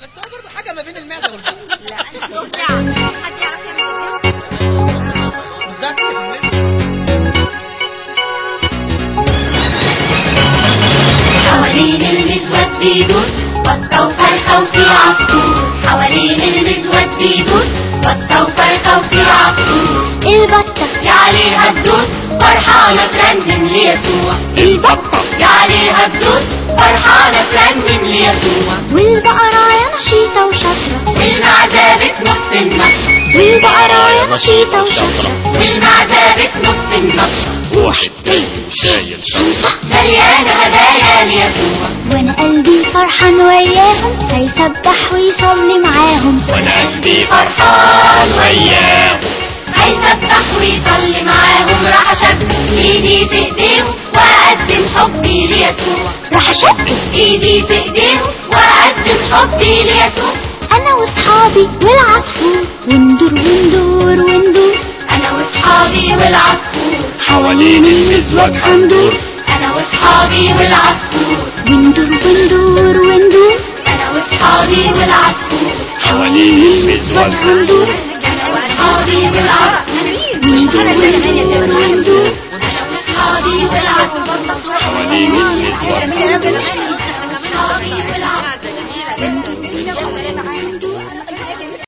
بس هو برضه حاجه ما بين المعده والبطن. لا ضفدع، حد يعرف يعمل ضفدع؟ بالظبط كده في المثل. حوالين المزود بيدور بطة وفرخة وفي عصفور، حوالين المزود بيدور بطة وفرخة وفي عصفور. البطة يا عليها الدود فرحانة ترنم ليسوع، البطة يا عليها الدود فرحانة ترنم ليسوع. والبقرة يا نشيطة وشاطرة، والمعزة بتنط في النطة، والبقرة يا نشيطة وشاطرة، والمعزة بتنط في النطة. واحد جاي شايل شنطة مليانة هدايا ليسوع، وانا قلبي فرحان وياهم، هيسبح ويصلي معاهم. وانا قلبي فرحان وياهم، هيسبح ويصلي معاهم. راح اشبك ايدي في ايديهم واقدم حبي ليسوع، راح اشبك ايدي في ايديهم واقدم حبي ليسوع. انا واصحابي والعصفور، وندور وندور وندور. انا واصحابي والعصفور، حوالين المزود هندور، انا واصحابي والعصفور، وندور وندور وندور. انا واصحابي والعصفور، حوالين المزود هندور، انا واصحابي والعصفور، وندور وندور وندور. انا واصحابي والعصفور، حوالين المزود انا واصحابي والعصفور.